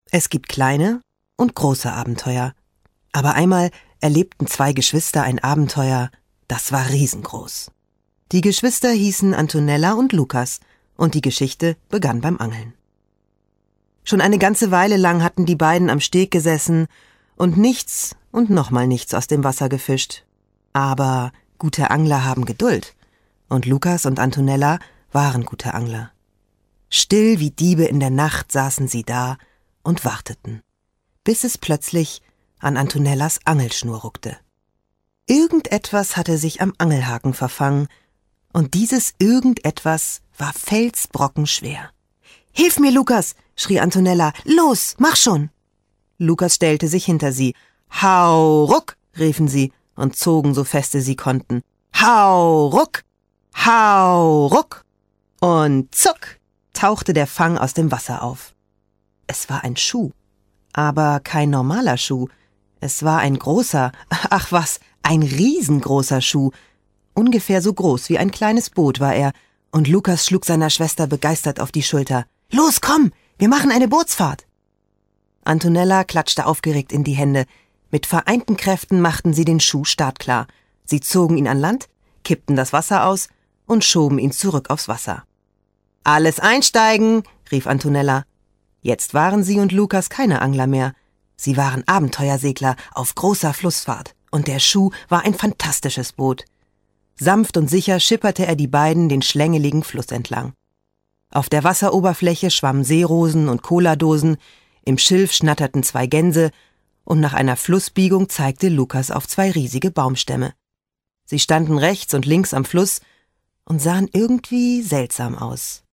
Es gibt kleine und große Abenteuer. Aber einmal erlebten 2 Geschwister ein Abenteuer, das war riesengroß. Die Geschwister hießen Antonella und Lukas und die Geschichte begann beim Angeln. Schon eine ganze Weile lang hatten die beiden am Steg gesessen und nichts und nochmal nichts aus dem Wasser gefischt. Aber gute Angler haben Geduld und Lukas und Antonella waren gute Angler. Still wie Diebe in der Nacht saßen sie da und warteten, bis es plötzlich an Antonellas Angelschnur ruckte. Irgendetwas hatte sich am Angelhaken verfangen, und dieses Irgendetwas war felsbrockenschwer. »Hilf mir, Lukas«, schrie Antonella, »los, mach schon!« Lukas stellte sich hinter sie. »Hau ruck«, riefen sie und zogen so feste sie konnten. »Hau ruck, hau ruck!« Und zuck tauchte der Fang aus dem Wasser auf. Es war ein Schuh, aber kein normaler Schuh. Es war ein großer, ach was, ein riesengroßer Schuh. Ungefähr so groß wie ein kleines Boot war er, und Lukas schlug seiner Schwester begeistert auf die Schulter. »Los, komm, wir machen eine Bootsfahrt!« Antonella klatschte aufgeregt in die Hände. Mit vereinten Kräften machten sie den Schuh startklar. Sie zogen ihn an Land, kippten das Wasser aus und schoben ihn zurück aufs Wasser. »Alles einsteigen«, rief Antonella. Jetzt waren sie und Lukas keine Angler mehr. Sie waren Abenteuersegler auf großer Flussfahrt, und der Schuh war ein fantastisches Boot. Sanft und sicher schipperte er die beiden den schlängeligen Fluss entlang. Auf der Wasseroberfläche schwammen Seerosen und Coladosen, im Schilf schnatterten 2 Gänse, und nach einer Flussbiegung zeigte Lukas auf 2 riesige Baumstämme. Sie standen rechts und links am Fluss und sahen irgendwie seltsam aus.